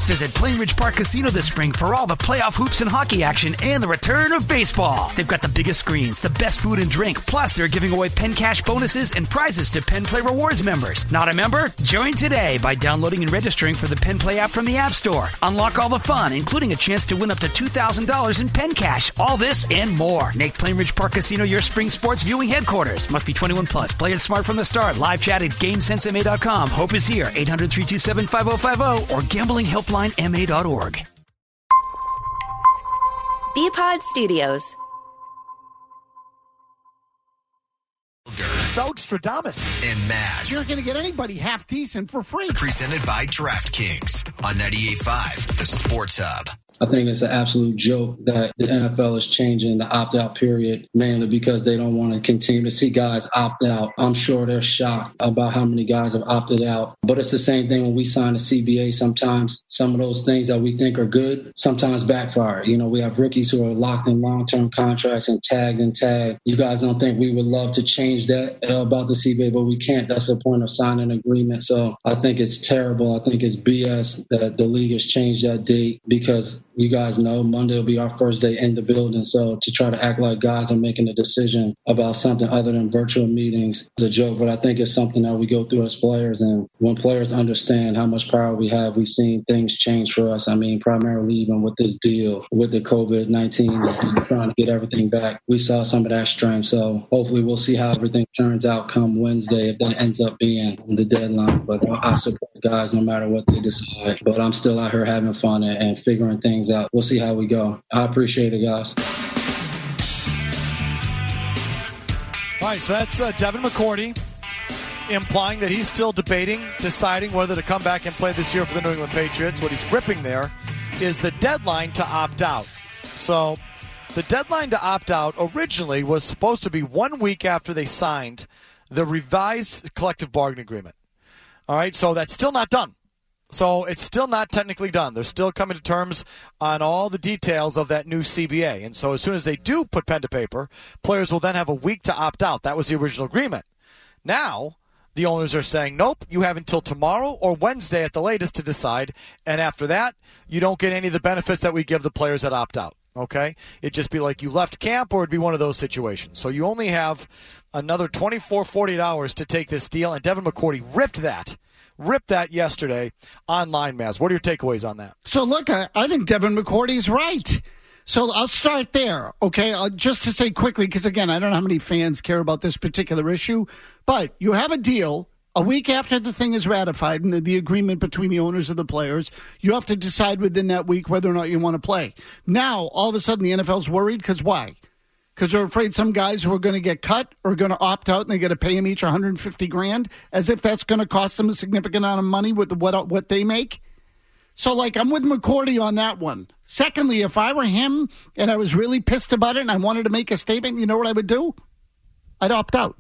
Visit Plainridge Park Casino this spring for all the playoff hoops and hockey action and the return of baseball. They've got the biggest screens, the best food and drink, plus they're giving away Penn Cash bonuses and prizes to Penn Play Rewards members. Not a member? Join today by downloading and registering for the Penn Play app from the App Store. Unlock all the fun, including a chance to win up to $2,000 in Penn Cash. All this and more. Make Plainridge Park Casino your spring sports viewing headquarters. Must be 21 plus. Play it smart from the start. Live chat at GameSenseMA.com. Hope is here. 800-327-5050 or gamblinghelplinema.org. BPod Studios. Belgstradamus and Maz. You're going to get anybody half decent for free. Presented by DraftKings on 98.5, the Sports Hub. I think it's an absolute joke that the NFL is changing the opt-out period, mainly because they don't want to continue to see guys opt out. I'm sure they're shocked about how many guys have opted out. But it's the same thing when we sign a CBA. Sometimes some of those things that we think are good sometimes backfire. You know, we have rookies who are locked in long-term contracts and tagged and tagged. You guys don't think we would love to change that about the CBA, but we can't. That's the point of signing an agreement. So I think it's terrible. I think it's BS that the league has changed that date because you guys know Monday will be our first day in the building. So to try to act like guys are making a decision about something other than virtual meetings is a joke. But I think it's something that we go through as players. And when players understand how much power we have, we've seen things change for us. I mean, primarily even with this deal, with the COVID-19, trying to get everything back, we saw some of that strength. So hopefully we'll see how everything turns out come Wednesday if that ends up being the deadline. But I support guys no matter what they decide. But I'm still out here having fun and figuring things out. We'll see how we go. I appreciate it, guys. All right, so that's Devin McCourty implying that he's still deciding whether to come back and play this year for the New England Patriots. What he's ripping there is the deadline to opt out. So the deadline to opt out originally was supposed to be 1 week after they signed the revised collective bargaining agreement. All right, so that's still not done. So it's still not technically done. They're still coming to terms on all the details of that new CBA. And so as soon as they do put pen to paper, players will then have a week to opt out. That was the original agreement. Now, the owners are saying, nope, you have until tomorrow or Wednesday at the latest to decide. And after that, you don't get any of the benefits that we give the players that opt out. Okay? It'd just be like you left camp, or it'd be one of those situations. So you only have another 24, 48 hours to take this deal. And Devin McCourty ripped that yesterday online, Maz. What are your takeaways on that? So, look, I think Devin McCourty's right. So I'll start there, okay? Just to say quickly, because, again, I don't know how many fans care about this particular issue, but you have a deal a week after the thing is ratified and the agreement between the owners of the players. You have to decide within that week whether or not you want to play. Now, all of a sudden, the NFL's worried because why? Because they're afraid some guys who are going to get cut are going to opt out and they got to pay them each $150,000, as if that's going to cost them a significant amount of money with what they make. So, like, I'm with McCourty on that one. Secondly, if I were him and I was really pissed about it and I wanted to make a statement, you know what I would do? I'd opt out.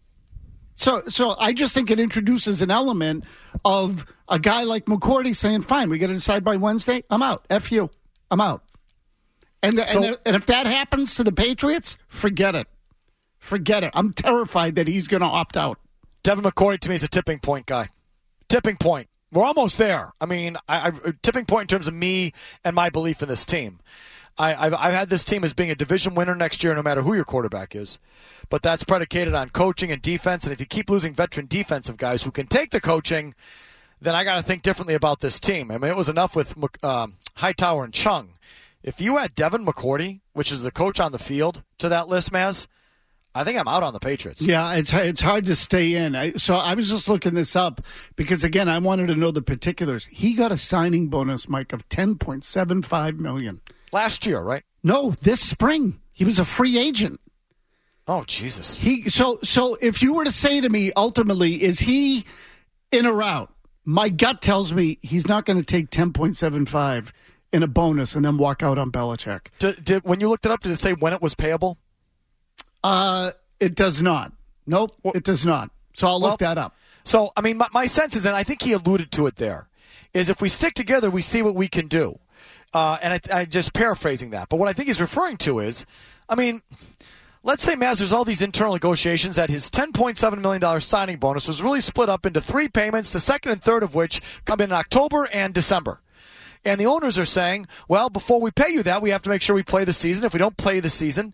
So I just think it introduces an element of a guy like McCourty saying, fine, we got to decide by Wednesday. I'm out. F you. I'm out. And if that happens to the Patriots, forget it. Forget it. I'm terrified that he's going to opt out. Devin McCourty, to me, is a tipping point guy. Tipping point. We're almost there. I mean, tipping point in terms of me and my belief in this team. I've had this team as being a division winner next year no matter who your quarterback is. But that's predicated on coaching and defense. And if you keep losing veteran defensive guys who can take the coaching, then I got to think differently about this team. I mean, it was enough with Hightower and Chung. If you add Devin McCourty, which is the coach on the field, to that list, Maz, I think I'm out on the Patriots. Yeah, it's hard to stay in. So I was just looking this up because, again, I wanted to know the particulars. He got a signing bonus, Mike, of $10.75 million. Last year, right? No, this spring. He was a free agent. Oh, Jesus. So if you were to say to me, ultimately, is he in or out? My gut tells me he's not going to take 10.75 in a bonus and then walk out on Belichick. When you looked it up, did it say when it was payable? It does not. Nope, it does not. So I'll look that up. So, I mean, my sense is, and I think he alluded to it there, is if we stick together, we see what we can do. And I just paraphrasing that. But what I think he's referring to is, I mean, let's say, Maz, there's all these internal negotiations that his $10.7 million signing bonus was really split up into 3 payments, the second and third of which come in October and December. And the owners are saying, well, before we pay you that, we have to make sure we play the season. If we don't play the season,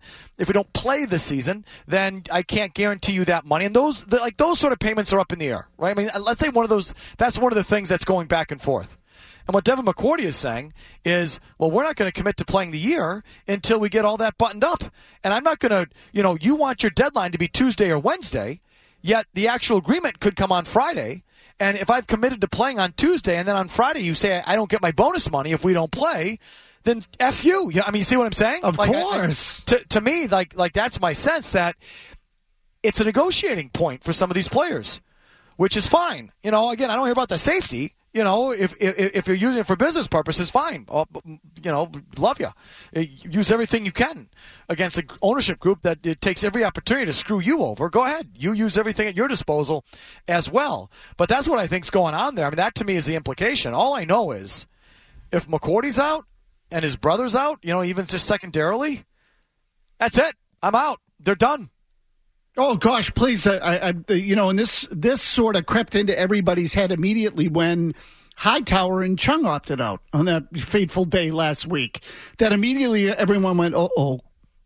then I can't guarantee you that money. And those sort of payments are up in the air, right? I mean, let's say that's one of the things that's going back and forth. And what Devin McCourty is saying is, well, we're not going to commit to playing the year until we get all that buttoned up. And I'm not going to, you want your deadline to be Tuesday or Wednesday, yet the actual agreement could come on Friday. And if I've committed to playing on Tuesday and then on Friday you say I don't get my bonus money if we don't play, then F you. I mean, you see what I'm saying? Of course. To me, that's my sense that it's a negotiating point for some of these players, which is fine. Again, I don't hear about the safety. If you're using it for business purposes, fine. Love you. Use everything you can against an ownership group that it takes every opportunity to screw you over. Go ahead. You use everything at your disposal as well. But that's what I think's going on there. I mean, that to me is the implication. All I know is if McCourty's out and his brother's out, even just secondarily, that's it. I'm out. They're done. Oh gosh, please! And this sort of crept into everybody's head immediately when Hightower and Chung opted out on that fateful day last week. That immediately everyone went, uh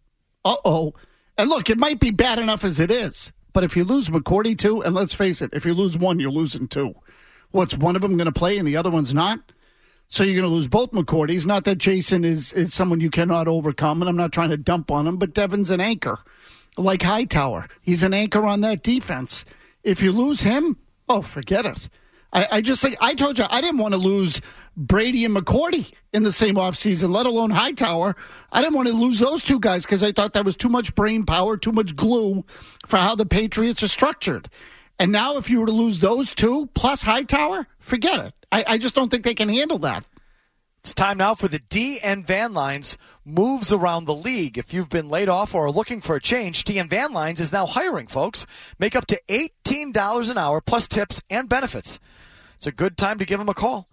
oh. And look, it might be bad enough as it is, but if you lose McCourty too, and let's face it, if you lose one, you're losing two. What's one of them going to play and the other one's not? So you're going to lose both McCourtys. Not that Jason is someone you cannot overcome, and I'm not trying to dump on him, but Devin's an anchor. Like Hightower. He's an anchor on that defense. If you lose him, forget it. I just think, I told you, I didn't want to lose Brady and McCourty in the same offseason, let alone Hightower. I didn't want to lose those two guys because I thought that was too much brain power, too much glue for how the Patriots are structured. And now if you were to lose those two plus Hightower, forget it. I just don't think they can handle that. It's time now for the DN Van Lines moves around the league. If you've been laid off or are looking for a change, DN Van Lines is now hiring, folks. Make up to $18 an hour plus tips and benefits. It's a good time to give them a call.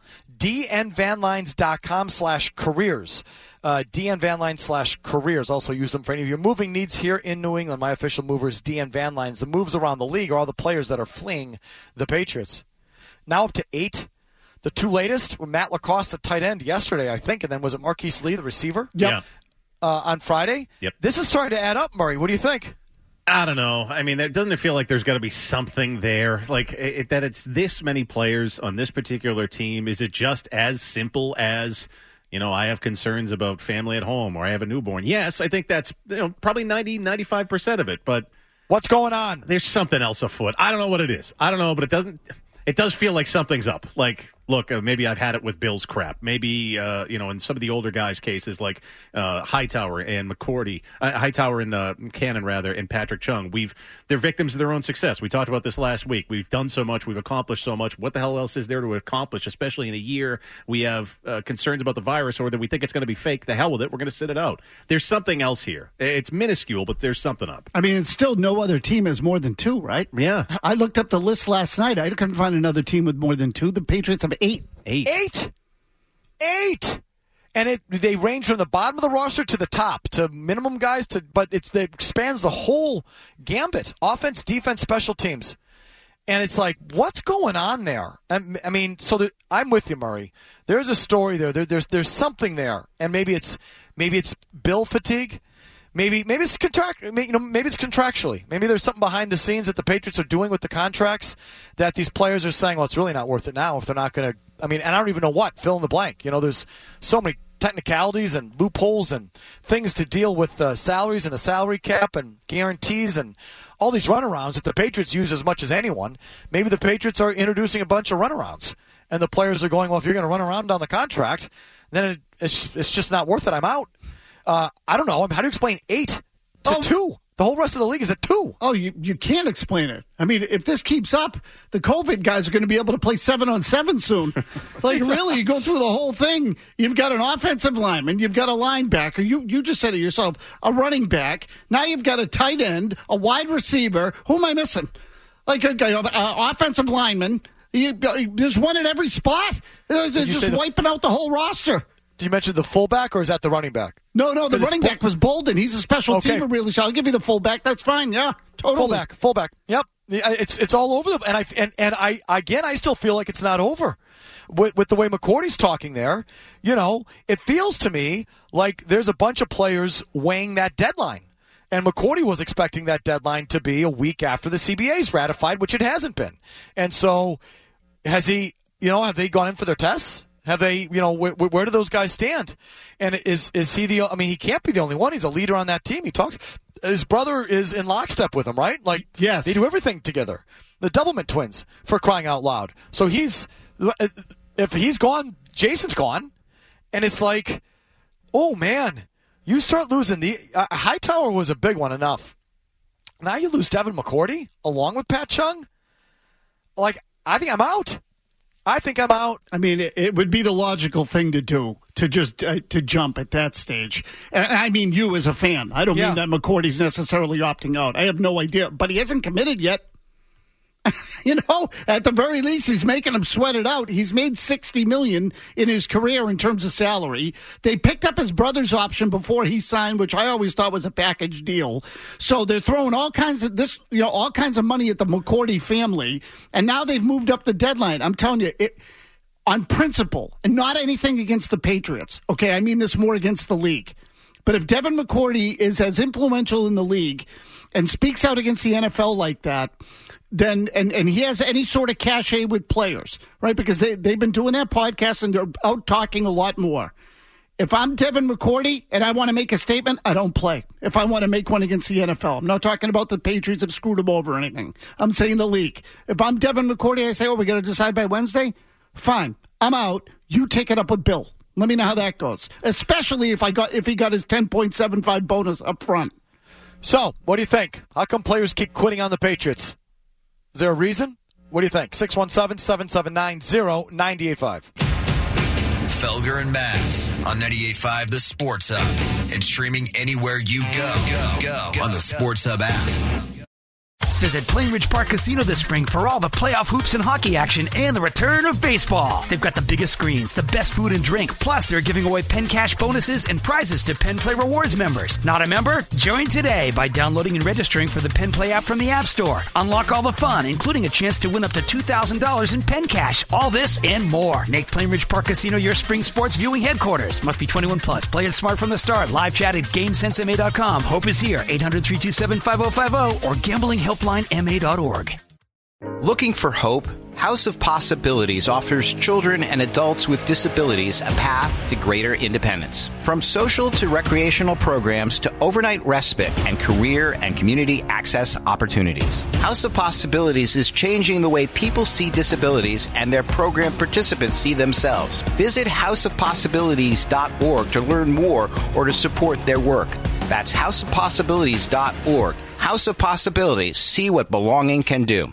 DNVanlines.com/careers. DNVanlines/careers. Also use them for any of your moving needs here in New England. My official mover is DN Van Lines. The moves around the league are all the players that are fleeing the Patriots. Now up to 8. The two latest were Matt Lacoste, the tight end, yesterday, I think, and then was it Marquise Lee, the receiver? Yep. On Friday? Yep. This is starting to add up, Murray. What do you think? I don't know. I mean, doesn't it feel like there's got to be something there? Like, that it's this many players on this particular team? Is it just as simple as, I have concerns about family at home or I have a newborn? Yes, I think that's probably 95% of it, but... What's going on? There's something else afoot. I don't know what it is. I don't know, but it does feel like something's up. Like, look, maybe I've had it with Bill's crap. Maybe, in some of the older guys' cases, like Hightower and McCourty, Hightower and Cannon, rather, and Patrick Chung, they're victims of their own success. We talked about this last week. We've done so much. We've accomplished so much. What the hell else is there to accomplish, especially in a year we have concerns about the virus or that we think it's going to be fake? The hell with it. We're going to sit it out. There's something else here. It's minuscule, but there's something up. I mean, it's still no other team has more than 2, right? Yeah. I looked up the list last night. I couldn't find another team with more than 2. The Patriots have 8. 8. And they range from the bottom of the roster to the top, to minimum guys, but it spans the whole gambit. Offense, defense, special teams. And it's like, what's going on there? I mean, I'm with you, Murray. There's a story there. There's something there. And maybe it's bill fatigue. Maybe it's maybe it's contractually. Maybe there's something behind the scenes that the Patriots are doing with the contracts that these players are saying, well, it's really not worth it now if they're not going to. I mean, and I don't even know what, fill in the blank. There's so many technicalities and loopholes and things to deal with salaries and the salary cap and guarantees and all these runarounds that the Patriots use as much as anyone. Maybe the Patriots are introducing a bunch of runarounds, and the players are going, well, if you're going to run around on the contract, then it's just not worth it. I'm out. I don't know. How do you explain 8 to 2? The whole rest of the league is at 2. Oh, you can't explain it. I mean, if this keeps up, the COVID guys are going to be able to play 7-on-7 soon. Like, really, you go through the whole thing. You've got an offensive lineman. You've got a linebacker. You just said it yourself, a running back. Now you've got a tight end, a wide receiver. Who am I missing? Like, an offensive lineman. There's one at every spot. They're just wiping out the whole roster. Did you mention the fullback, or is that the running back? No, the running back was Bolden. He's a special teamer, really. So I'll give you the fullback. That's fine. Yeah, totally. Fullback. Yep. It's all over them. And I still feel like it's not over. with the way McCourty's talking there, it feels to me like there's a bunch of players weighing that deadline. And McCourty was expecting that deadline to be a week after the CBA's ratified, which it hasn't been. And so have they gone in for their tests? Have they, where do those guys stand? And is he he can't be the only one. He's a leader on that team. His brother is in lockstep with him, right? Like, yes. They do everything together. The Doublemint twins, for crying out loud. So if he's gone, Jason's gone. And it's like, oh man, you start losing Hightower was a big one enough. Now you lose Devin McCourty along with Pat Chung. Like, I think I'm out. I mean, it would be the logical thing to do, to just to jump at that stage. And I mean you as a fan. I don't mean that McCourty's necessarily opting out. I have no idea. But he hasn't committed yet. At the very least, he's making him sweat it out. He's made $60 million in his career in terms of salary. They picked up his brother's option before he signed, which I always thought was a package deal. So they're throwing all kinds of money at the McCourty family, and now they've moved up the deadline. I'm telling you, on principle, and not anything against the Patriots. Okay, I mean this more against the league. But if Devin McCourty is as influential in the league and speaks out against the NFL like that, then and he has any sort of cachet with players, right? Because they've been doing that podcast and they're out talking a lot more. If I'm Devin McCourty and I want to make a statement, I don't play. If I want to make one against the NFL, I'm not talking about the Patriots have screwed him over or anything. I'm saying the league. If I'm Devin McCourty, I say, we got to decide by Wednesday. Fine, I'm out. You take it up with Bill. Let me know how that goes. Especially if he got his 10.75 bonus up front. So, what do you think? How come players keep quitting on the Patriots? Is there a reason? What do you think? 617-779-0985. Felger and Maz on 98.5 The Sports Hub and streaming anywhere you go on the Sports Hub app. Visit Plainridge Park Casino this spring for all the playoff hoops and hockey action and the return of baseball. They've got the biggest screens, the best food and drink, plus they're giving away Penn Cash bonuses and prizes to Penn Play Rewards members. Not a member? Join today by downloading and registering for the Penn Play app from the App Store. Unlock all the fun, including a chance to win up to $2,000 in Penn Cash. All this and more. Make Plainridge Park Casino your spring sports viewing headquarters. Must be 21 plus. Play it smart from the start. Live chat at GameSenseMA.com. Hope is here. 800-327-5050 or gamblinghelplinema.org. Looking for hope? House of Possibilities offers children and adults with disabilities a path to greater independence. From social to recreational programs to overnight respite and career and community access opportunities. House of Possibilities is changing the way people see disabilities and their program participants see themselves. Visit houseofpossibilities.org to learn more or to support their work. That's houseofpossibilities.org. House of Possibilities. See what belonging can do.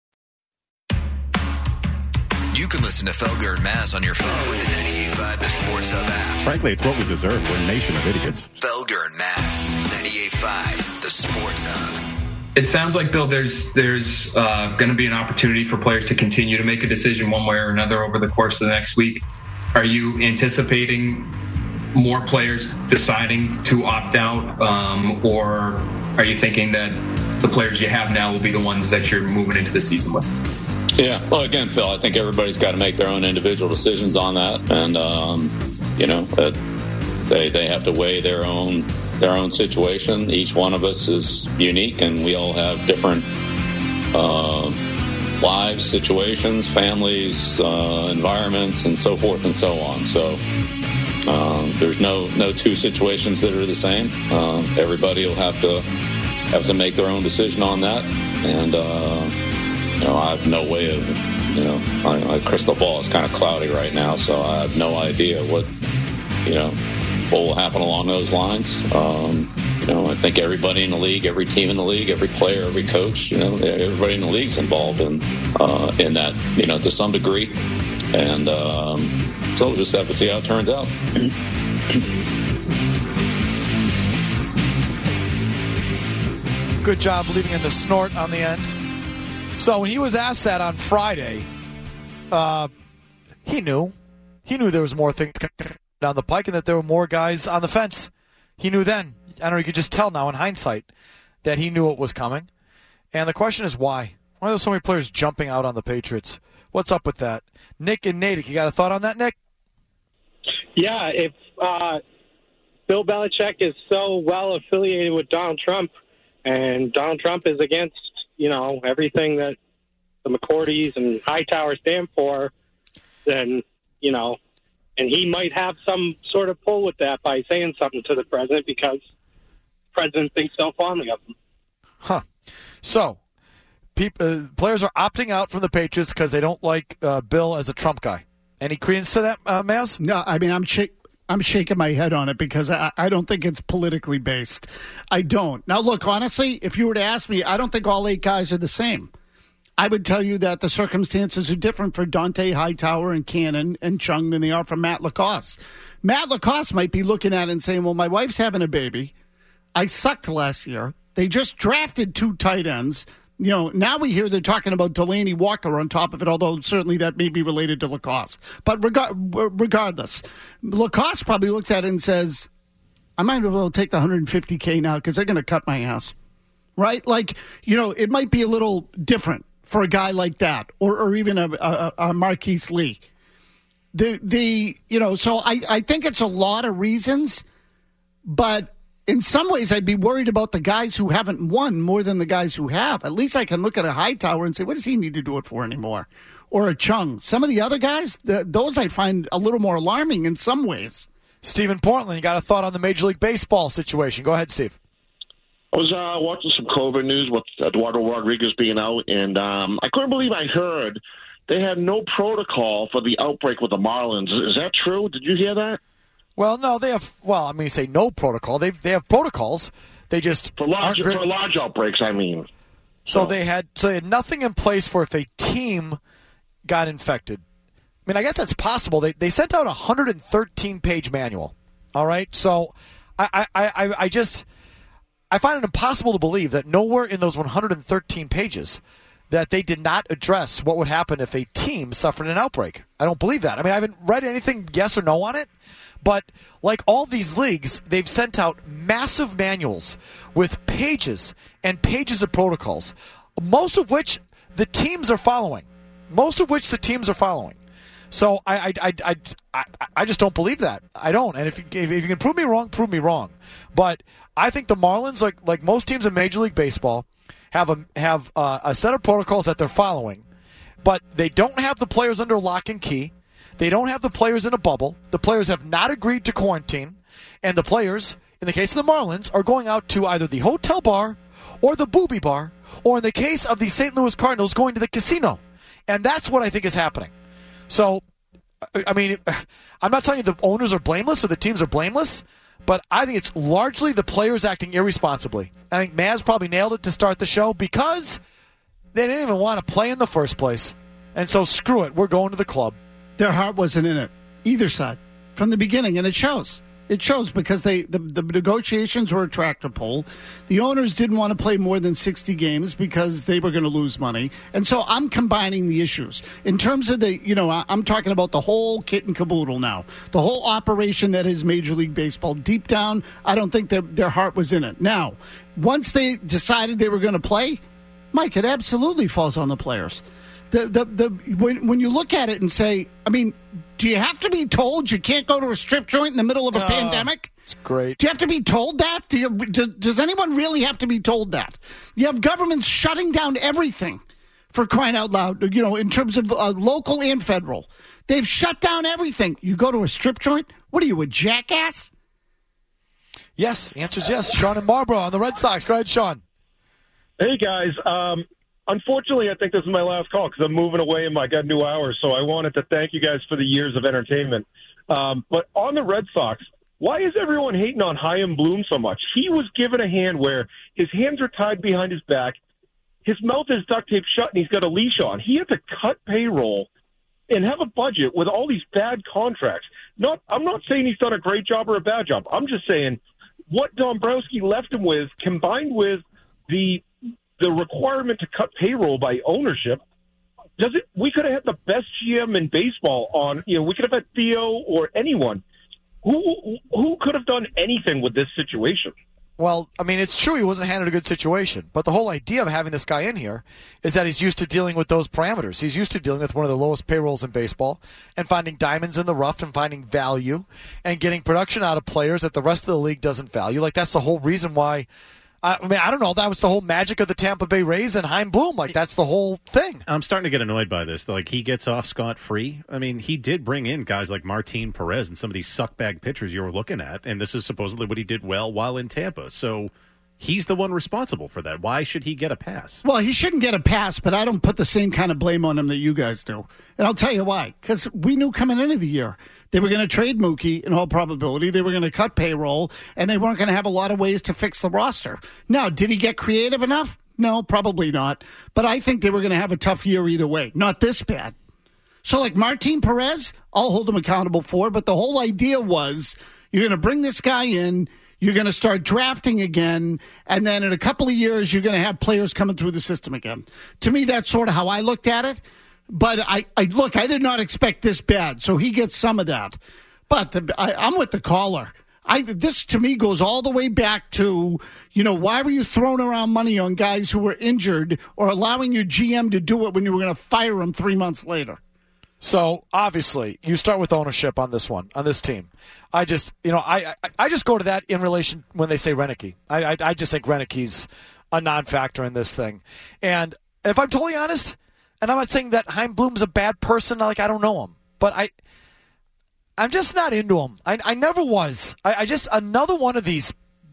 You can listen to Felger and Maz on your phone with the 98.5 The Sports Hub app. Frankly, it's what we deserve. We're a nation of idiots. Felger and Maz, 98.5 The Sports Hub. It sounds like, Bill, there's going to be an opportunity for players to continue to make a decision one way or another over the course of the next week. Are you anticipating more players deciding to opt out, or are you thinking that the players you have now will be the ones that you're moving into the season with? Yeah, well, again, Phil, I think everybody's got to make their own individual decisions on that, and they have to weigh their own situation. Each one of us is unique, and we all have different lives, situations, families, environments, and so forth and so on. So there's no two situations that are the same. Everybody will have to make their own decision on that, and I have no way of, my crystal ball is kind of cloudy right now, so I have no idea what will happen along those lines. I think everybody in the league, every team in the league, every player, every coach, everybody in the league's involved in that, to some degree. And so we'll just have to see how it turns out. Good job leaving in the snort on the end. So when he was asked that on Friday, he knew there was more things coming down the pike and that there were more guys on the fence. He knew then. I don't know, you could just tell now in hindsight that he knew it was coming. And the question is why? Why are there so many players jumping out on the Patriots? What's up with that? Nick and Natick, you got a thought on that, Nick? Yeah, if Bill Belichick is so well affiliated with Donald Trump, and Donald Trump is against, everything that the McCourtys and Hightower stand for, then, and he might have some sort of pull with that by saying something to the president because the president thinks so fondly of him. Huh. So, players are opting out from the Patriots because they don't like Bill as a Trump guy. Any credence to that, Maz? No, I mean, I'm shaking my head on it because I don't think it's politically based. I don't. Now, look, honestly, if you were to ask me, I don't think all 8 guys are the same. I would tell you that the circumstances are different for Dante Hightower and Cannon and Chung than they are for Matt LaCosse. Matt LaCosse might be looking at it and saying, well, my wife's having a baby. I sucked last year. They just drafted 2 tight ends. Now we hear they're talking about Delaney Walker on top of it, although certainly that may be related to LaCosse. But regardless, LaCosse probably looks at it and says, I might as well take the $150K now because they're going to cut my ass. Right? It might be a little different for a guy like that or even a Marquise Lee. So I think it's a lot of reasons, but in some ways, I'd be worried about the guys who haven't won more than the guys who have. At least I can look at a Hightower and say, what does he need to do it for anymore? Or a Chung. Some of the other guys, those I find a little more alarming in some ways. Stephen Portland, you got a thought on the Major League Baseball situation. Go ahead, Steve. I was watching some COVID news with Eduardo Rodriguez being out, and I couldn't believe I heard they had no protocol for the outbreak with the Marlins. Is that true? Did you hear that? Well, no, they have. Well, I mean, you say no protocol. They have protocols. They just for large outbreaks. I mean, so they had nothing in place for if a team got infected. I mean, I guess that's possible. They sent out a 113-page manual. All right, so I find it impossible to believe that nowhere in those 113 pages that they did not address what would happen if a team suffered an outbreak. I don't believe that. I mean, I haven't read anything yes or no on it, but like all these leagues, they've sent out massive manuals with pages and pages of protocols, most of which the teams are following. So I just don't believe that. I don't. And if you can prove me wrong, prove me wrong. But I think the Marlins, like most teams in Major League Baseball, have a set of protocols that they're following, but they don't have the players under lock and key. They don't have the players in a bubble. The players have not agreed to quarantine, and the players, in the case of the Marlins, are going out to either the hotel bar or the booby bar, or in the case of the St. Louis Cardinals, going to the casino. And that's what I think is happening. So, I mean, I'm not telling you the owners are blameless or the teams are blameless, but I think it's largely the players acting irresponsibly. I think Maz probably nailed it to start the show because they didn't even want to play in the first place. And so, screw it. We're going to the club. Their heart wasn't in it, either side, from the beginning, and it shows. It shows because the negotiations were a tractor pull. The owners didn't want to play more than 60 games because they were going to lose money. And so I'm combining the issues. In terms of I'm talking about the whole kit and caboodle now. The whole operation that is Major League Baseball. Deep down, I don't think their heart was in it. Now, once they decided they were going to play, Mike, it absolutely falls on the players. When you look at it and say, I mean, do you have to be told you can't go to a strip joint in the middle of a pandemic? It's great. Do you have to be told that? Does anyone really have to be told that? You have governments shutting down everything, for crying out loud, in terms of local and federal. They've shut down everything. You go to a strip joint? What are you, a jackass? Yes, the answer is yes. Sean and Marlboro on the Red Sox. Go ahead, Sean. Hey, guys. Unfortunately, I think this is my last call because I'm moving away and I got new hours. So I wanted to thank you guys for the years of entertainment. But on the Red Sox, why is everyone hating on Chaim Bloom so much? He was given a hand where his hands are tied behind his back, his mouth is duct taped shut, and he's got a leash on. He had to cut payroll and have a budget with all these bad contracts. I'm not saying he's done a great job or a bad job. I'm just saying what Dombrowski left him with, combined with the requirement to cut payroll by ownership, we could have had the best GM in baseball on, we could have had Theo or anyone. Who could have done anything with this situation? Well, I mean, it's true he wasn't handed a good situation, but the whole idea of having this guy in here is that he's used to dealing with those parameters. He's used to dealing with one of the lowest payrolls in baseball and finding diamonds in the rough and finding value and getting production out of players that the rest of the league doesn't value. Like, that's the whole reason why. I mean, I don't know. That was the whole magic of the Tampa Bay Rays and Chaim Bloom. Like, that's the whole thing. I'm starting to get annoyed by this. Like, he gets off scot-free. I mean, he did bring in guys like Martin Perez and some of these suckbag pitchers you were looking at, and this is supposedly what he did well while in Tampa. So he's the one responsible for that. Why should he get a pass? Well, he shouldn't get a pass, but I don't put the same kind of blame on him that you guys do. And I'll tell you why. Because we knew coming into the year they were going to trade Mookie in all probability. They were going to cut payroll, and they weren't going to have a lot of ways to fix the roster. Now, did he get creative enough? No, probably not. But I think they were going to have a tough year either way. Not this bad. So, like Martin Perez, I'll hold him accountable for, but the whole idea was you're going to bring this guy in, you're going to start drafting again, and then in a couple of years, you're going to have players coming through the system again. To me, that's sort of how I looked at it. But I did not expect this bad, so he gets some of that. But I'm with the caller. This, to me, goes all the way back to, why were you throwing around money on guys who were injured or allowing your GM to do it when you were going to fire him 3 months later? So, obviously, you start with ownership on this one, on this team. I just go to that in relation when they say Renicky. I just think Renicky's a non-factor in this thing. And if I'm totally honest, and I'm not saying that Chaim Bloom's a bad person, like I don't know him, but I'm just not into him. I never was. I just, another one of these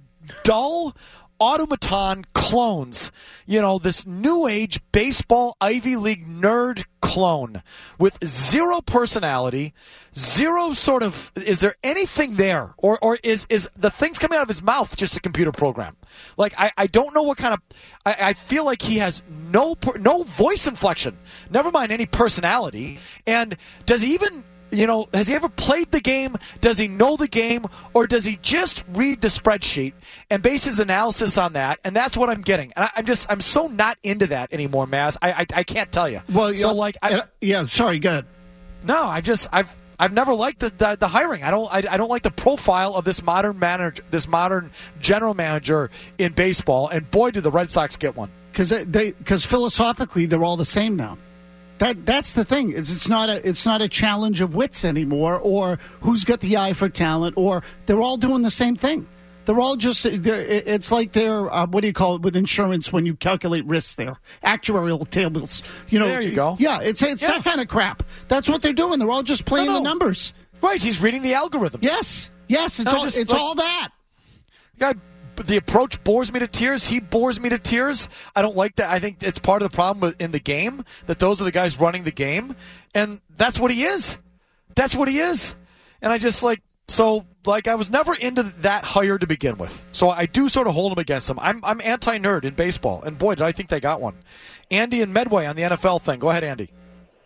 dull automaton clones, this new age baseball Ivy League nerd clone with zero personality, zero sort of, is there anything there? Or is the things coming out of his mouth just a computer program? Like, I don't know what kind of, I feel like he has no voice inflection, never mind any personality. And does he even, has he ever played the game? Does he know the game? Or does he just read the spreadsheet and base his analysis on that? And that's what I'm getting. And I'm so not into that anymore, Maz. I can't tell you. Well, so sorry, go ahead. No, I've never liked the hiring. I don't like the profile of this modern manager, this modern general manager in baseball. And boy, did the Red Sox get one. Because philosophically, they're all the same now. That's the thing. It's not a challenge of wits anymore, or who's got the eye for talent, or they're all doing the same thing. They're all just. It's like they're what do you call it with insurance when you calculate risks? There, actuarial tables. There you go. Yeah, it's that kind of crap. That's what they're doing. They're all just playing the numbers. Right. He's reading the algorithms. Yes. It's all that. Guy. The approach bores me to tears. He bores me to tears. I don't like that. I think it's part of the problem in the game, that those are the guys running the game. And that's what he is. That's what he is. And I just I was never into that hire to begin with. So I do sort of hold him against him. I'm anti-nerd in baseball. And boy, did I think they got one. Andy and Medway on the NFL thing. Go ahead, Andy.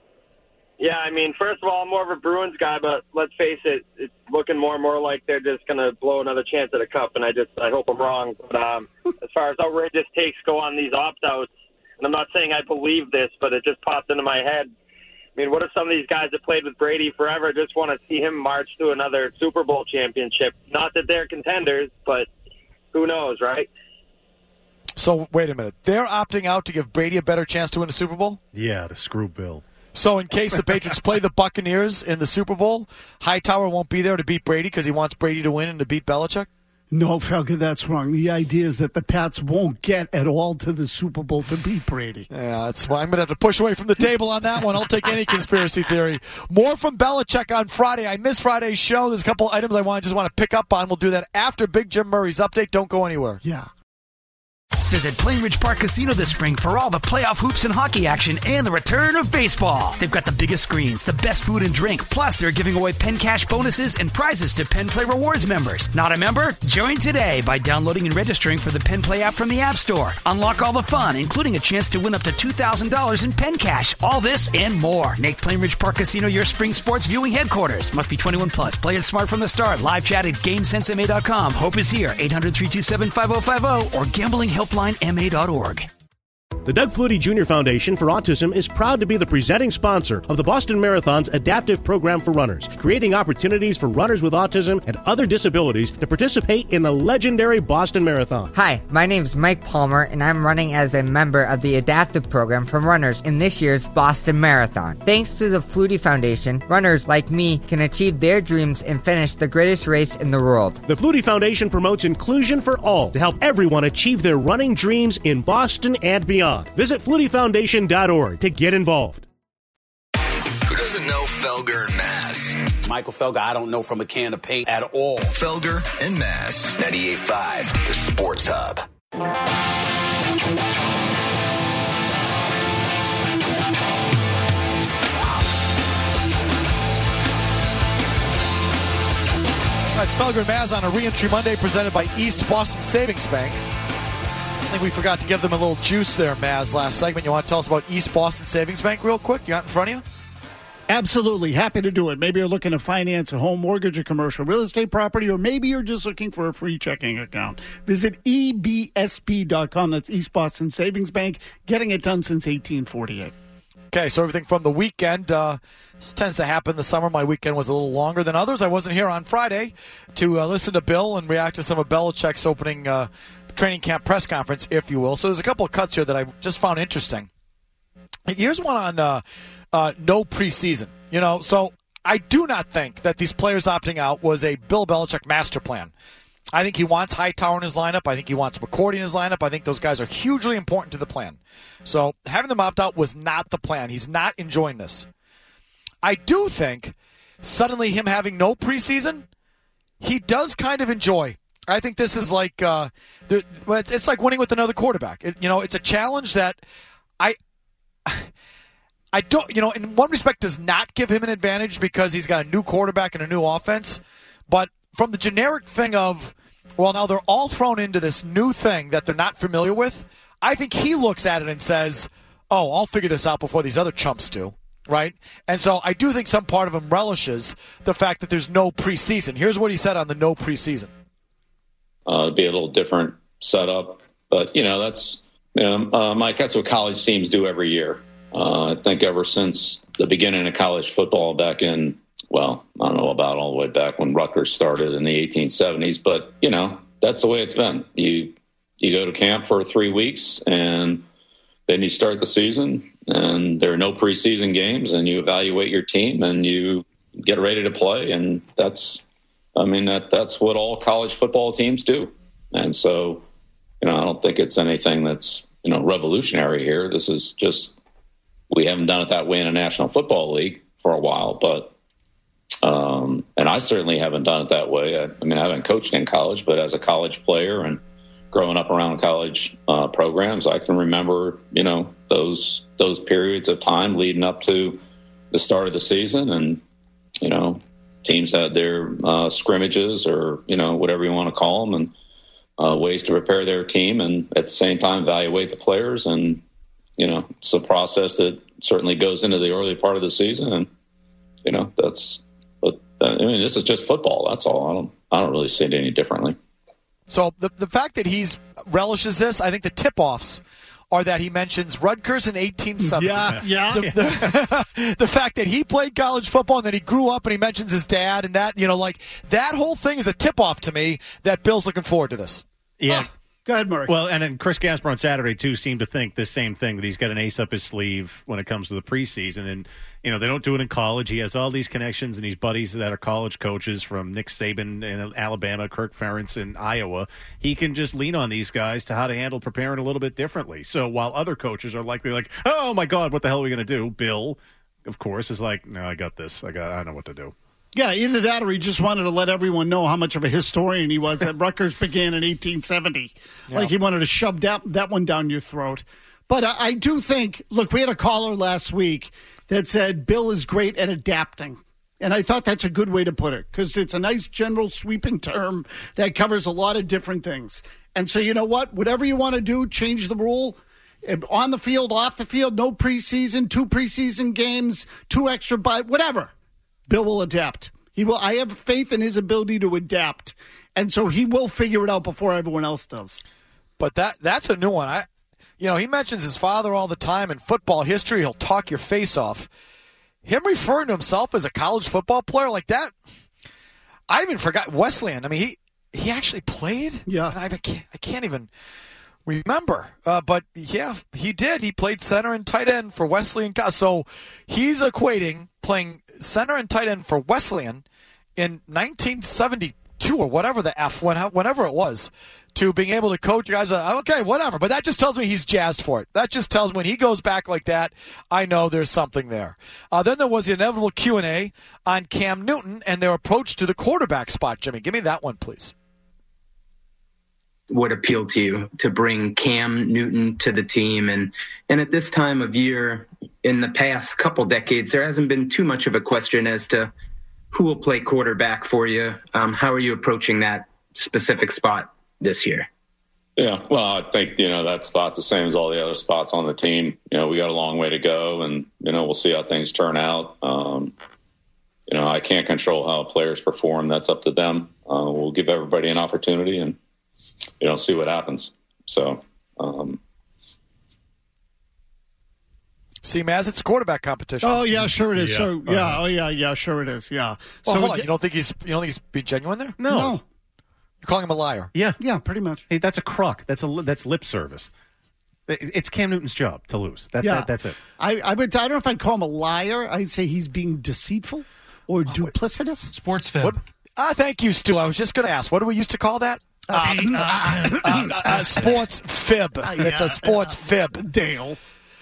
Yeah, I mean, first of all, I'm more of a Bruins guy, but let's face it, it's looking more and more like they're just going to blow another chance at a cup, and I hope I'm wrong. But as far as outrageous takes go on these opt-outs, and I'm not saying I believe this, but it just popped into my head. I mean, what if some of these guys that played with Brady forever just want to see him march to another Super Bowl championship? Not that they're contenders, but who knows, right? So, wait a minute. They're opting out to give Brady a better chance to win a Super Bowl? Yeah, to screw Bill. So in case the Patriots play the Buccaneers in the Super Bowl, Hightower won't be there to beat Brady because he wants Brady to win and to beat Belichick? No, Falcon, that's wrong. The idea is that the Pats won't get at all to the Super Bowl to beat Brady. Yeah, that's why I'm going to have to push away from the table on that one. I'll take any conspiracy theory. More from Belichick on Friday. I missed Friday's show. There's a couple items I just want to pick up on. We'll do that after Big Jim Murray's update. Don't go anywhere. Yeah. Visit Plainridge Park Casino this spring for all the playoff hoops and hockey action and the return of baseball. They've got the biggest screens, the best food and drink, plus they're giving away Penn Cash bonuses and prizes to Penn Play Rewards members. Not a member? Join today by downloading and registering for the Penn Play app from the App Store. Unlock all the fun, including a chance to win up to $2,000 in Penn Cash. All this and more. Make Plainridge Park Casino your spring sports viewing headquarters. Must be 21 plus. Play it smart from the start. Live chat at GameSenseMA.com. Hope is here. 800-327-5050 or gamblinghelplinema.org. The Doug Flutie Jr. Foundation for Autism is proud to be the presenting sponsor of the Boston Marathon's adaptive program for runners, creating opportunities for runners with autism and other disabilities to participate in the legendary Boston Marathon. Hi, my name's Mike Palmer, and I'm running as a member of the adaptive program for runners in this year's Boston Marathon. Thanks to the Flutie Foundation, runners like me can achieve their dreams and finish the greatest race in the world. The Flutie Foundation promotes inclusion for all to help everyone achieve their running dreams in Boston and beyond. Visit FlutieFoundation.org to get involved. Who doesn't know Felger and Mazz? Michael Felger, I don't know from a can of paint at all. Felger and Mazz, 98.5, the Sports Hub. That's Felger and Mazz on a Reentry Monday presented by East Boston Savings Bank. I think we forgot to give them a little juice there, Mazz, last segment. You want to tell us about East Boston Savings Bank real quick? You got it in front of you? Absolutely. Happy to do it. Maybe you're looking to finance a home mortgage or commercial real estate property, or maybe you're just looking for a free checking account. Visit ebsb.com. That's East Boston Savings Bank. Getting it done since 1848. Okay, so everything from the weekend. This tends to happen in the summer. My weekend was a little longer than others. I wasn't here on Friday to listen to Bill and react to some of Belichick's opening training camp press conference, if you will. So there's a couple of cuts here that I just found interesting. Here's one on no preseason. So I do not think that these players opting out was a Bill Belichick master plan. I think he wants Hightower in his lineup. I think he wants McCourty in his lineup. I think those guys are hugely important to the plan. So having them opt out was not the plan. He's not enjoying this. I do think suddenly him having no preseason, he does kind of enjoy. I think this is like it's like winning with another quarterback. It's a challenge that I don't, in one respect does not give him an advantage because he's got a new quarterback and a new offense. But from the generic thing of, well, now they're all thrown into this new thing that they're not familiar with, I think he looks at it and says, oh, I'll figure this out before these other chumps do. Right? And so I do think some part of him relishes the fact that there's no preseason. Here's what he said on the no preseason. It'd be a little different setup. But, that's, Mike, that's what college teams do every year. I think ever since the beginning of college football back in, well, I don't know about all the way back when Rutgers started in the 1870s, but, that's the way it's been. You go to camp for 3 weeks and then you start the season and there are no preseason games and you evaluate your team and you get ready to play. And that's what all college football teams do. And so, I don't think it's anything that's, revolutionary here. This is just, we haven't done it that way in a National Football League for a while, but, and I certainly haven't done it that way. I haven't coached in college, but as a college player and growing up around college programs, I can remember, those periods of time leading up to the start of the season, and teams had their scrimmages or whatever you want to call them, and ways to prepare their team, and at the same time evaluate the players. And it's a process that certainly goes into the early part of the season, and this is just football. That's all. I don't really see it any differently. So the fact that he relishes this, I think the tip-offs are that he mentions Rutgers in 1870. Yeah. The fact that he played college football and then he grew up and he mentions his dad and that, that whole thing is a tip-off to me that Bill's looking forward to this. Yeah. Go ahead, Murray. Well, and then Chris Gasper on Saturday, too, seemed to think the same thing, that he's got an ace up his sleeve when it comes to the preseason. And, they don't do it in college. He has all these connections and these buddies that are college coaches, from Nick Saban in Alabama, Kirk Ferentz in Iowa. He can just lean on these guys to how to handle preparing a little bit differently. So while other coaches are likely like, oh, my God, what the hell are we going to do? Bill, of course, is like, no, I got this. I know what to do. Yeah, either that or he just wanted to let everyone know how much of a historian he was, that Rutgers began in 1870. Yeah. Like he wanted to shove that one down your throat. But I do think, look, we had a caller last week that said Bill is great at adapting. And I thought that's a good way to put it, because it's a nice general sweeping term that covers a lot of different things. And so you know what? Whatever you want to do, change the rule. On the field, off the field, no preseason, 2 preseason games, 2 extra whatever. Bill will adapt. He will. I have faith in his ability to adapt, and so he will figure it out before everyone else does. But that's a new one. he mentions his father all the time in football history. He'll talk your face off. Him referring to himself as a college football player like that, I even forgot Wesleyan. I mean, he actually played? Yeah. I can't even remember. But, yeah, he did. He played center and tight end for Wesleyan. So he's equating playing center and tight end for Wesleyan in 1972 or whatever the F, whenever it was, to being able to coach guys. Okay, whatever. But that just tells me he's jazzed for it. That just tells me when he goes back like that, I know there's something there. Then there was the inevitable Q&A on Cam Newton and their approach to the quarterback spot. Jimmy, give me that one, please. What appealed to you to bring Cam Newton to the team? And at this time of year, in the past couple decades, there hasn't been too much of a question as to who will play quarterback for you. How are you approaching that specific spot this year? Yeah, well, I think, that spot's the same as all the other spots on the team. We got a long way to go, and, we'll see how things turn out. I can't control how players perform. That's up to them. We'll give everybody an opportunity and, see what happens. So, See, Maz, it's a quarterback competition. Oh yeah, sure it is. Yeah. So yeah, yeah, sure it is. Yeah. Well, So hold on. You don't think he's being genuine there? No. You're calling him a liar. Yeah. Yeah, pretty much. Hey, that's a crock. That's lip service. It's Cam Newton's job to lose. That's it. I don't know if I'd call him a liar. I'd say he's being deceitful or duplicitous. Sports fib. Thank you, Stu. I was just going to ask, what do we used to call that? Sports fib. It's a sports fib. Dale.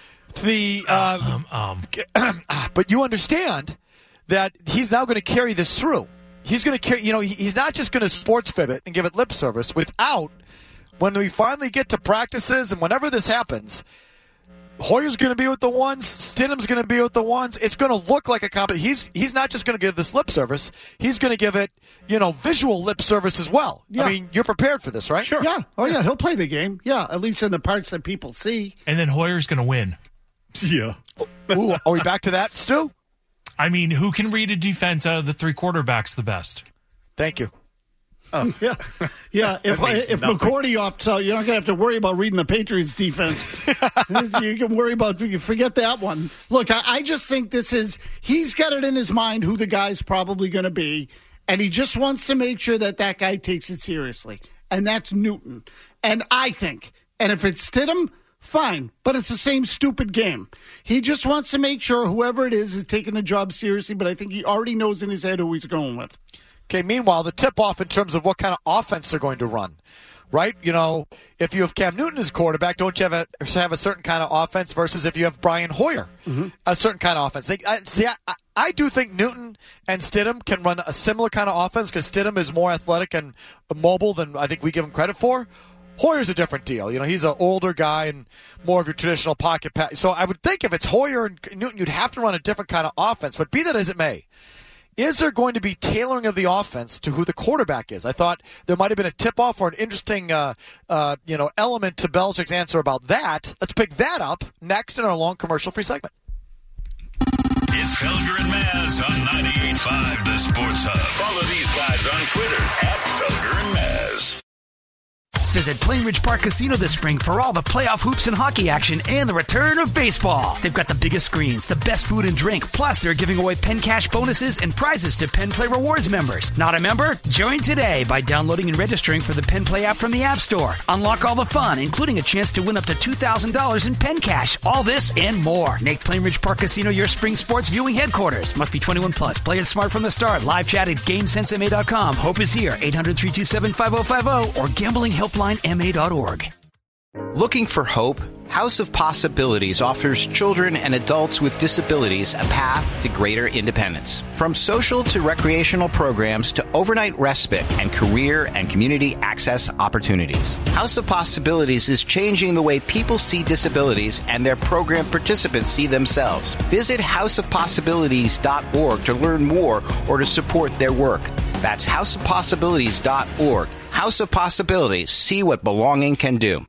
But you understand that he's now going to carry this through. He's going to carry, he's not just going to sports fib it and give it lip service without, when we finally get to practices and whenever this happens, Hoyer's going to be with the ones, Stidham's going to be with the ones. It's going to look like a competition. He's not just going to give this lip service. He's going to give it, visual lip service as well. Yeah. I mean, you're prepared for this, right? Sure. Yeah. Oh, yeah. He'll play the game. Yeah. At least in the parts that people see. And then Hoyer's going to win. Yeah. Ooh, are we back to that, Stu? I mean, who can read a defense out of the three quarterbacks the best? Thank you. Oh. Yeah. Yeah. If McCourty opts out, you're not going to have to worry about reading the Patriots defense. You can worry about, forget that one. Look, I just think he's got it in his mind who the guy's probably going to be, and he just wants to make sure that guy takes it seriously. And that's Newton. And I think, and if it's Stidham, fine, but it's the same stupid game. He just wants to make sure whoever it is taking the job seriously, but I think he already knows in his head who he's going with. Okay, meanwhile, the tip-off in terms of what kind of offense they're going to run, right? If you have Cam Newton as quarterback, don't you have a certain kind of offense versus if you have Brian Hoyer, a certain kind of offense? I do think Newton and Stidham can run a similar kind of offense because Stidham is more athletic and mobile than I think we give him credit for. Hoyer's a different deal. He's an older guy and more of your traditional pocket pass. So I would think if it's Hoyer and Newton, you'd have to run a different kind of offense. But be that as it may, is there going to be tailoring of the offense to who the quarterback is? I thought there might have been a tip-off or an interesting, element to Belichick's answer about that. Let's pick that up next in our long commercial-free segment. It's Felger and Maz on 98.5 The Sports Hub. Follow these guys on Twitter @Felger and Maz. Visit Plainridge Park Casino this spring for all the playoff hoops and hockey action and the return of baseball. They've got the biggest screens, the best food and drink, plus they're giving away Penn Cash bonuses and prizes to Penn Play Rewards members. Not a member? Join today by downloading and registering for the Penn Play app from the App Store. Unlock all the fun, including a chance to win up to $2,000 in Penn Cash. All this and more. Make Plainridge Park Casino your spring sports viewing headquarters. Must be 21 plus. Play it smart from the start. Live chat at GameSenseMA.com. Hope is here. 800-327-5050 or gamblinghelplinema.org. Looking for hope? House of Possibilities offers children and adults with disabilities a path to greater independence. From social to recreational programs to overnight respite and career and community access opportunities. House of Possibilities is changing the way people see disabilities and their program participants see themselves. Visit houseofpossibilities.org to learn more or to support their work. That's houseofpossibilities.org. House of Possibilities. See what belonging can do.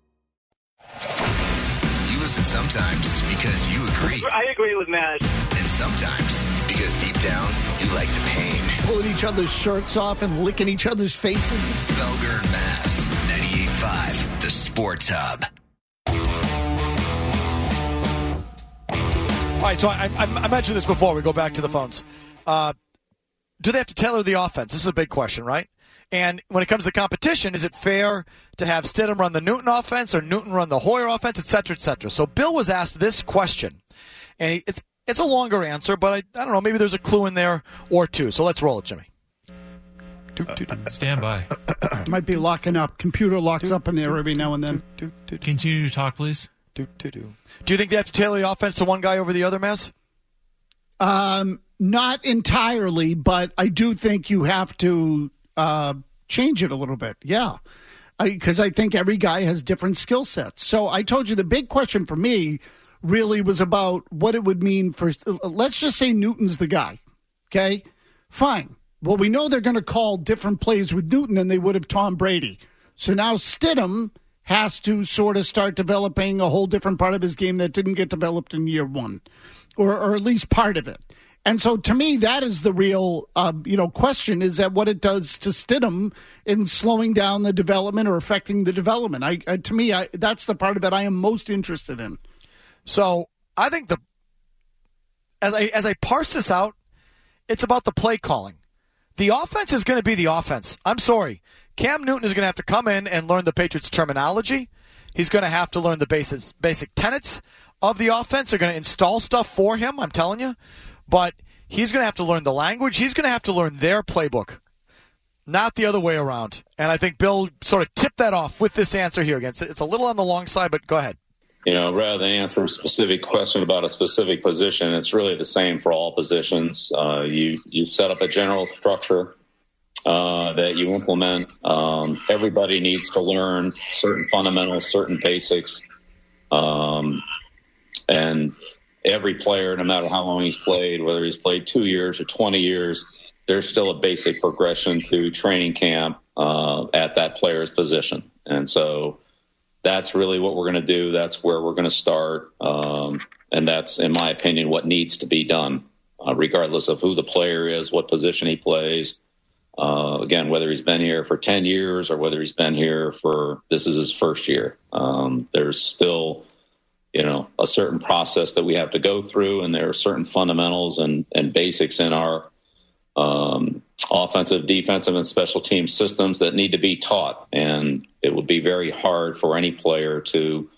You listen sometimes because you agree. I agree with Matt. And sometimes because deep down, you like the pain. Pulling each other's shirts off and licking each other's faces. Felger and Maz, 98.5, The Sports Hub. All right, so I mentioned this before. We go back to the phones. Do they have to tailor the offense? This is a big question, right? And when it comes to competition, is it fair to have Stidham run the Newton offense or Newton run the Hoyer offense, et cetera, et cetera? So Bill was asked this question, and it's a longer answer, but I don't know, maybe there's a clue in there or two. So let's roll it, Jimmy. Stand by. Might be locking up. Computer locks up in there every now and then. Continue to talk, please. Do you think they have to tailor the offense to one guy over the other, Maz? Not entirely, but I do think you have to change it a little bit. Yeah. Because I think every guy has different skill sets. So I told you the big question for me really was about what it would mean for, let's just say Newton's the guy. Okay? Fine. Well, we know they're going to call different plays with Newton than they would have Tom Brady. So now Stidham has to sort of start developing a whole different part of his game that didn't get developed in year one, or at least part of it. And so to me, that is the real question, is that what it does to Stidham in slowing down the development or affecting the development. To me, that's the part of it I am most interested in. So I think as I parse this out, it's about the play calling. The offense is going to be the offense. I'm sorry. Cam Newton is going to have to come in and learn the Patriots' terminology. He's going to have to learn the basic tenets of the offense. They're going to install stuff for him, I'm telling you. But he's going to have to learn the language. He's going to have to learn their playbook, not the other way around. And I think Bill sort of tipped that off with this answer here. Again, it's a little on the long side, but go ahead. Rather than answer a specific question about a specific position, it's really the same for all positions. You set up a general structure that you implement. Everybody needs to learn certain fundamentals, certain basics. And every player, no matter how long he's played, whether he's played 2 years or 20 years, there's still a basic progression to training camp at that player's position. And so that's really what we're going to do. That's where we're going to start. And that's, in my opinion, what needs to be done, regardless of who the player is, what position he plays. Again, whether he's been here for 10 years or whether he's been here this is his first year. There's still, a certain process that we have to go through, and there are certain fundamentals and basics in our offensive, defensive, and special team systems that need to be taught. And it would be very hard for any player to,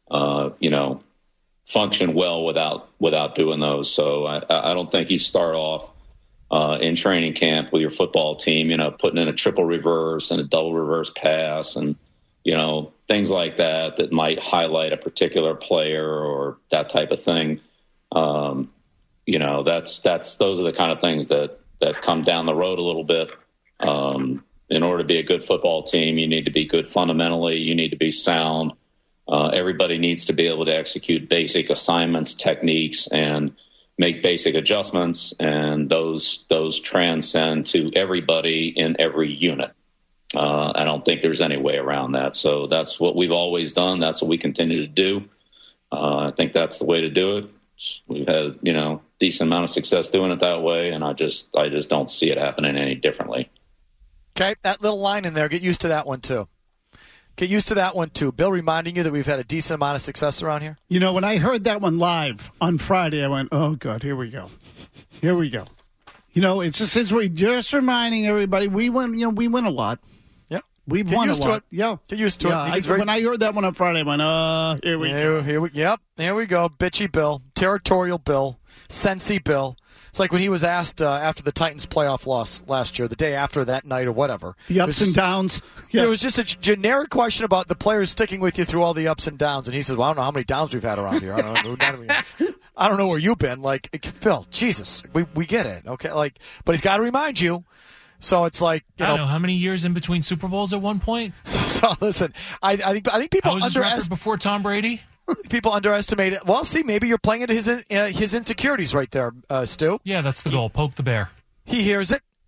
function well without doing those. So I don't think you start off in training camp with your football team, putting in a triple reverse and a double reverse pass and, things like that might highlight a particular player or that type of thing. Those are the kind of things that come down the road a little bit. In order to be a good football team, you need to be good fundamentally. You need to be sound. Everybody needs to be able to execute basic assignments, techniques, and make basic adjustments. And those transcend to everybody in every unit. I don't think there's any way around that. So that's what we've always done. That's what we continue to do. I think that's the way to do it. We've had, decent amount of success doing it that way, and I just don't see it happening any differently. Okay, that little line in there, get used to that one too. Get used to that one too. Bill reminding you that we've had a decent amount of success around here. When I heard that one live on Friday, I went, oh, God, here we go. Here we go. It's just his way, just reminding everybody we win a lot. Yeah. We've won a lot. Yeah. Get used to it. When I heard that one on Friday, I went, here we go. Here we go. Bitchy Bill. Territorial Bill. Sensey Bill. It's like when he was asked after the Titans playoff loss last year, the day after that night or whatever. The ups and downs. Yeah. It was just a generic question about the players sticking with you through all the ups and downs. And he says, well, I don't know how many downs we've had around here. I don't know where you've been. Like, Bill, Jesus, we get it. Okay. But he's got to remind you. So it's like, I don't know how many years in between Super Bowls at one point. So listen, I think people how was his record before Tom Brady? People underestimate it. Well, see, maybe you're playing into his insecurities right there, Stu. Yeah, that's the goal. Poke the bear. He hears it,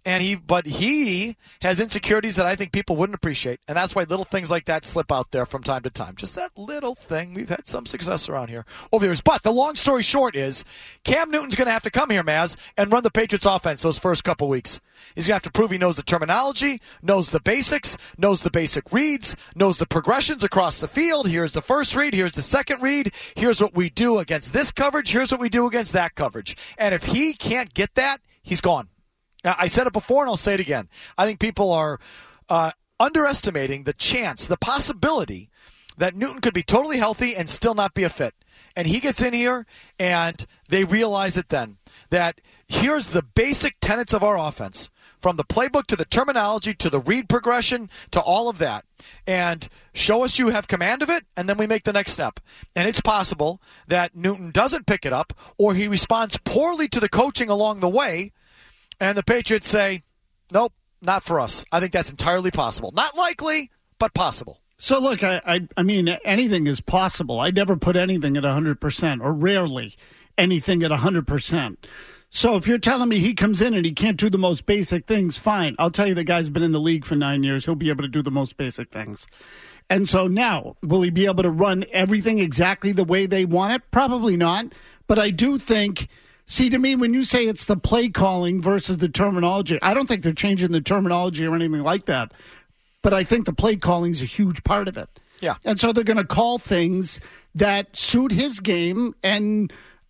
But he has insecurities that I think people wouldn't appreciate, and that's why little things like that slip out there from time to time. Just that little thing. We've had some success around here over the years. But the long story short is Cam Newton's going to have to come here, Maz, and run the Patriots offense those first couple weeks. He's going to have to prove he knows the terminology, knows the basics, knows the basic reads, knows the progressions across the field. Here's the first read. Here's the second read. Here's what we do against this coverage. Here's what we do against that coverage. And if he can't get that, he's gone. Now, I said it before and I'll say it again. I think people are underestimating the chance, the possibility that Newton could be totally healthy and still not be a fit. And he gets in here and they realize it then, that here's the basic tenets of our offense, from the playbook to the terminology to the read progression to all of that. And show us you have command of it, and then we make the next step. And it's possible that Newton doesn't pick it up, or he responds poorly to the coaching along the way, and the Patriots say, nope, not for us. I think that's entirely possible. Not likely, but possible. So, look, I mean, anything is possible. I never put anything at 100%, or rarely anything at 100%. So if you're telling me he comes in and he can't do the most basic things, fine. I'll tell you the guy's been in the league for 9 years. He'll be able to do the most basic things. And so now, will he be able to run everything exactly the way they want it? Probably not. But I do think... See, to me, when you say it's the play calling versus the terminology, I don't think they're changing the terminology or anything like that. But I think the play calling is a huge part of it. Yeah. And so they're going to call things that suit his game and,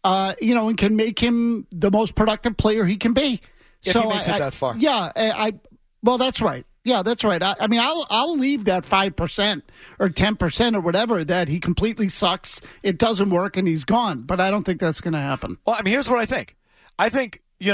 and can make him the most productive player he can be. If he makes it that far. Yeah. Well, that's right. Yeah, that's right. I mean, I'll leave that 5% or 10% or whatever that he completely sucks, it doesn't work, and he's gone. But I don't think that's going to happen. Well, I mean, here's what I think. I think he's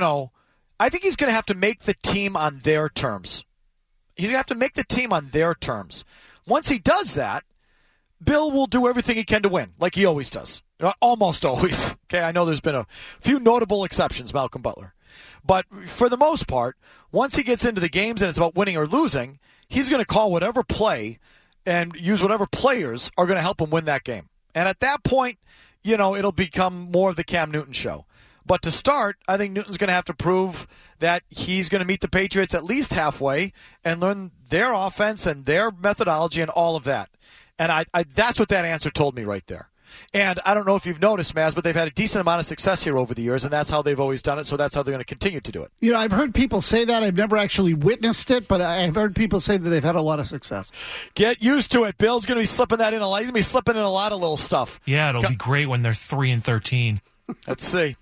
going to have to make the team on their terms. He's going to have to make the team on their terms. Once he does that, Bill will do everything he can to win, like he always does. Almost always. Okay, I know there's been a few notable exceptions, Malcolm Butler. But for the most part, once he gets into the games and it's about winning or losing, he's going to call whatever play and use whatever players are going to help him win that game. And at that point, it'll become more of the Cam Newton show. But to start, I think Newton's going to have to prove that he's going to meet the Patriots at least halfway and learn their offense and their methodology and all of that. And I that's what that answer told me right there. And I don't know if you've noticed, Maz, but they've had a decent amount of success here over the years, and that's how they've always done it, so that's how they're going to continue to do it. I've heard people say that. I've never actually witnessed it, but I've heard people say that they've had a lot of success. Get used to it. Bill's going to be slipping that in. He's going to be slipping in a lot of little stuff. Yeah, it'll be great when they're 3-13. Let's see.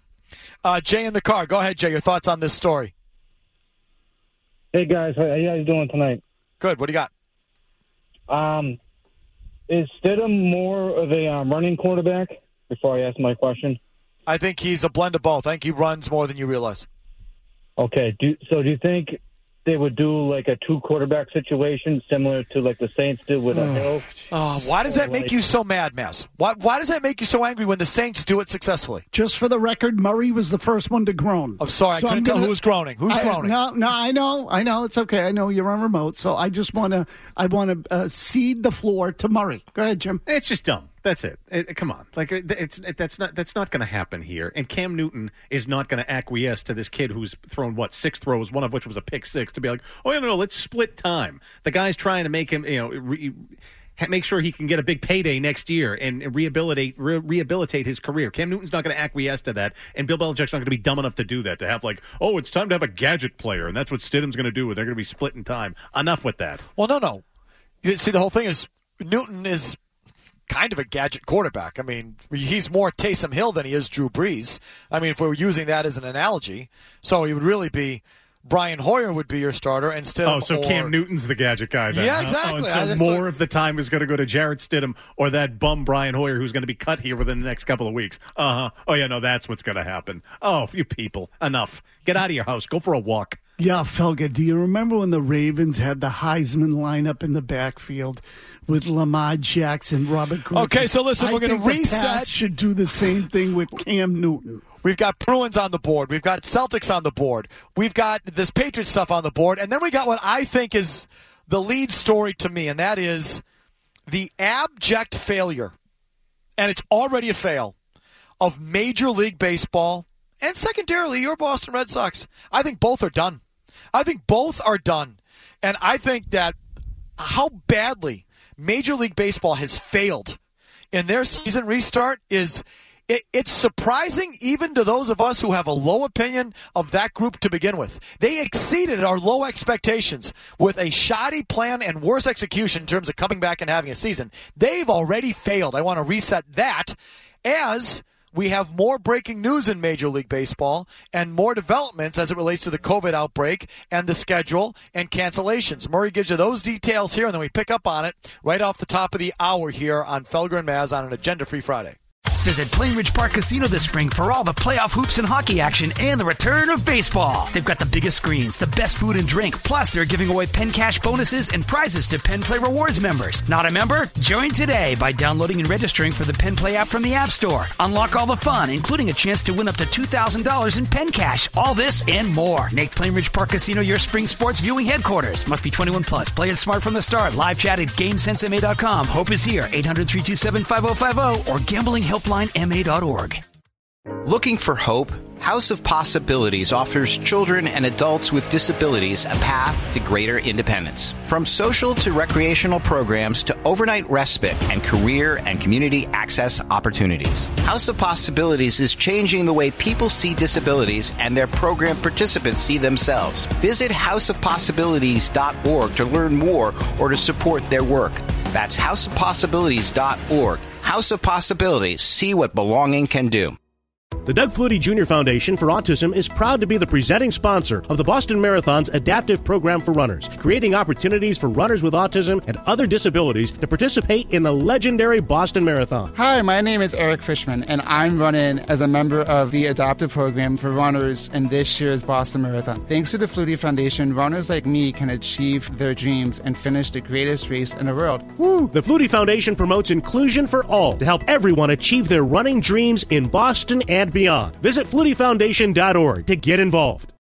Jay in the car. Go ahead, Jay. Your thoughts on this story. Hey, guys. How you guys doing tonight? Good. What do you got? Is Stidham more of a running quarterback? Before I ask my question, I think he's a blend of both. I think he runs more than you realize. Okay. Do you think they would do like a 2-quarterback situation similar to like the Saints did with Hill? Why does that make you so mad, Maz? Why does that make you so angry when the Saints do it successfully? Just for the record, Murray was the first one to groan. I'm sorry, I couldn't tell who was groaning. Who's groaning? No, I know. It's okay. I know you're on remote, so I just want to cede the floor to Murray. Go ahead, Jim. It's just dumb. That's it. Come on, that's not going to happen here. And Cam Newton is not going to acquiesce to this kid who's thrown 6 throws, one of which was a pick 6, to be like, no, let's split time. The guy's trying to make him, make sure he can get a big payday next year and rehabilitate his career. Cam Newton's not going to acquiesce to that, and Bill Belichick's not going to be dumb enough to do that. To have it's time to have a gadget player, and that's what Stidham's going to do. They're going to be splitting time. Enough with that. Well, no. You see, the whole thing is Newton is kind of a gadget quarterback. I mean, he's more Taysom Hill than he is Drew Brees. I mean, if we were using that as an analogy. So he would really be, Brian Hoyer would be your starter instead of... so Cam Newton's the gadget guy then. Yeah, exactly. And so more of the time is going to go to Jarrett Stidham or that bum Brian Hoyer who's going to be cut here within the next couple of weeks. Oh, yeah, no, that's what's going to happen. Oh, you people, enough. Get out of your house. Go for a walk. Yeah, Felga, do you remember when the Ravens had the Heisman lineup in the backfield with Lamar Jackson, Robert Griffin? Okay, so listen, we're going to reset. The Pats should do the same thing with Cam Newton. We've got Bruins on the board. We've got Celtics on the board. We've got this Patriots stuff on the board. And then we got what I think is the lead story to me, and that is the abject failure, and it's already a fail, of Major League Baseball and secondarily your Boston Red Sox. I think both are done. I think both are done. And I think that how badly Major League Baseball has failed in their season restart is it's surprising even to those of us who have a low opinion of that group to begin with. They exceeded our low expectations with a shoddy plan and worse execution in terms of coming back and having a season. They've already failed. I want to reset that as we have more breaking news in Major League Baseball and more developments as it relates to the COVID outbreak and the schedule and cancellations. Murray gives you those details here, and then we pick up on it right off the top of the hour here on Felger and Maz on an agenda-free Friday. Visit Plainridge Park Casino this spring for all the playoff hoops and hockey action and the return of baseball. They've got the biggest screens, the best food and drink, plus they're giving away Penn Cash bonuses and prizes to Penn Play Rewards members. Not a member? Join today by downloading and registering for the Penn Play app from the App Store. Unlock all the fun, including a chance to win up to $2,000 in Penn Cash. All this and more. Make Plainridge Park Casino your spring sports viewing headquarters. Must be 21 plus. Play it smart from the start. Live chat at GameSenseMA.com. Hope is here. 800-327-5050 or gamblinghelplinema.org. Looking for hope? House of Possibilities offers children and adults with disabilities a path to greater independence. From social to recreational programs to overnight respite and career and community access opportunities. House of Possibilities is changing the way people see disabilities and their program participants see themselves. Visit houseofpossibilities.org to learn more or to support their work. That's houseofpossibilities.org. House of Possibilities. See what belonging can do. The Doug Flutie Jr. Foundation for Autism is proud to be the presenting sponsor of the Boston Marathon's adaptive program for runners, creating opportunities for runners with autism and other disabilities to participate in the legendary Boston Marathon. Hi, my name is Eric Fishman, and I'm running as a member of the adaptive program for runners in this year's Boston Marathon. Thanks to the Flutie Foundation, runners like me can achieve their dreams and finish the greatest race in the world. Woo! The Flutie Foundation promotes inclusion for all to help everyone achieve their running dreams in Boston and beyond. Visit FlutieFoundation.org to get involved.